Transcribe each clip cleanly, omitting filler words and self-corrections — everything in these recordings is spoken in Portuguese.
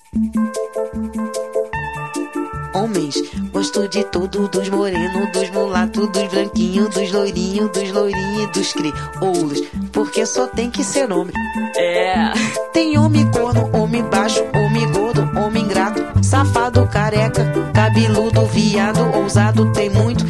Homens, gosto de tudo, dos morenos, dos mulatos, dos branquinhos, dos loirinhos e dos crioulos, porque só tem que ser homem. Tem homem corno, homem baixo, homem gordo, homem ingrato, safado, careca, cabeludo, viado, ousado. Tem muito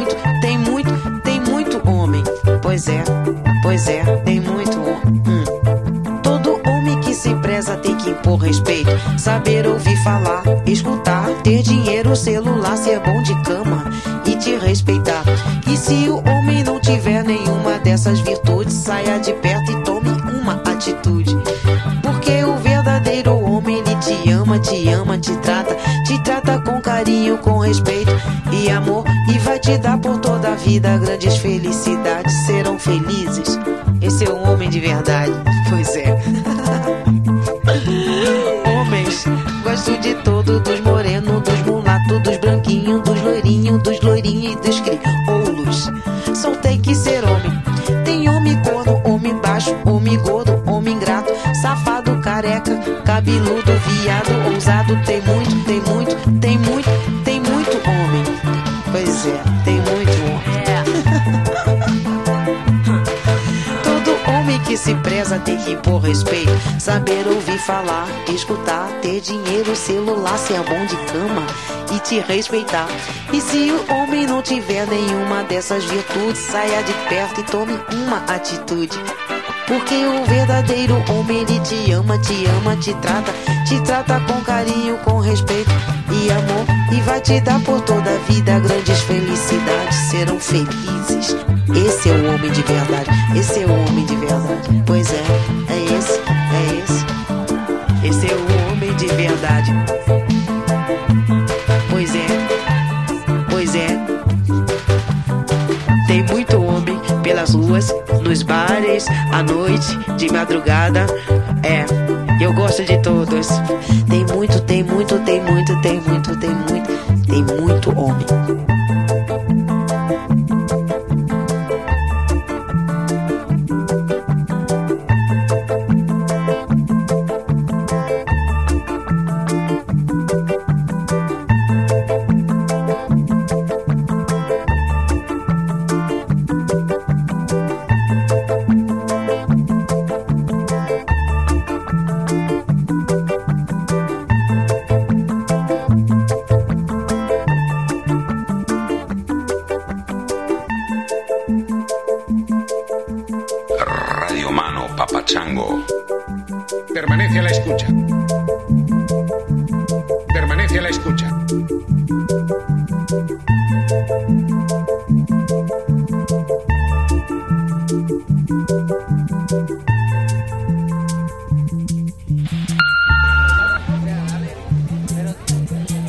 homem. Pois é, tem muito homem. Todo homem que se preza tem que impor respeito, saber ouvir falar, escutar, ter dinheiro, celular, ser bom de cama e te respeitar. E se o homem não tiver nenhuma dessas virtudes, saia de perto e tome uma atitude. Porque o verdadeiro homem, ele te ama, te trata com carinho, com respeito e amor, e vai te dar por toda a vida grandes felicidades, serão felizes. Esse é um homem de verdade. Pois é. Homens, gosto de todo, dos morenos, dos mulatos, dos branquinhos, dos loirinhos e dos crioulos. Só tem que ser homem. Tem homem corno, homem baixo, homem gordo, homem ingrato, safado, careca, cabeludo, viado, ousado. Tem muito homem. Pois é, tem muito homem. Todo homem que se preza tem que impor respeito, saber ouvir falar, escutar, ter dinheiro, celular, ser bom de cama e te respeitar. E se o homem não tiver nenhuma dessas virtudes, saia de perto e tome uma atitude. Porque o verdadeiro homem, ele te ama, te trata com carinho, com respeito e amor, e vai te dar por toda a vida grandes felicidades, serão felizes. Esse é o homem de verdade, esse é o homem de verdade. Pois é, esse. Esse é o homem de verdade. Pois é. Tem muito homem pelas ruas, nos bares, à noite, de madrugada. Eu gosto de todos. Tem muito homem. Radio Mano Papachango. Permanece a la escucha.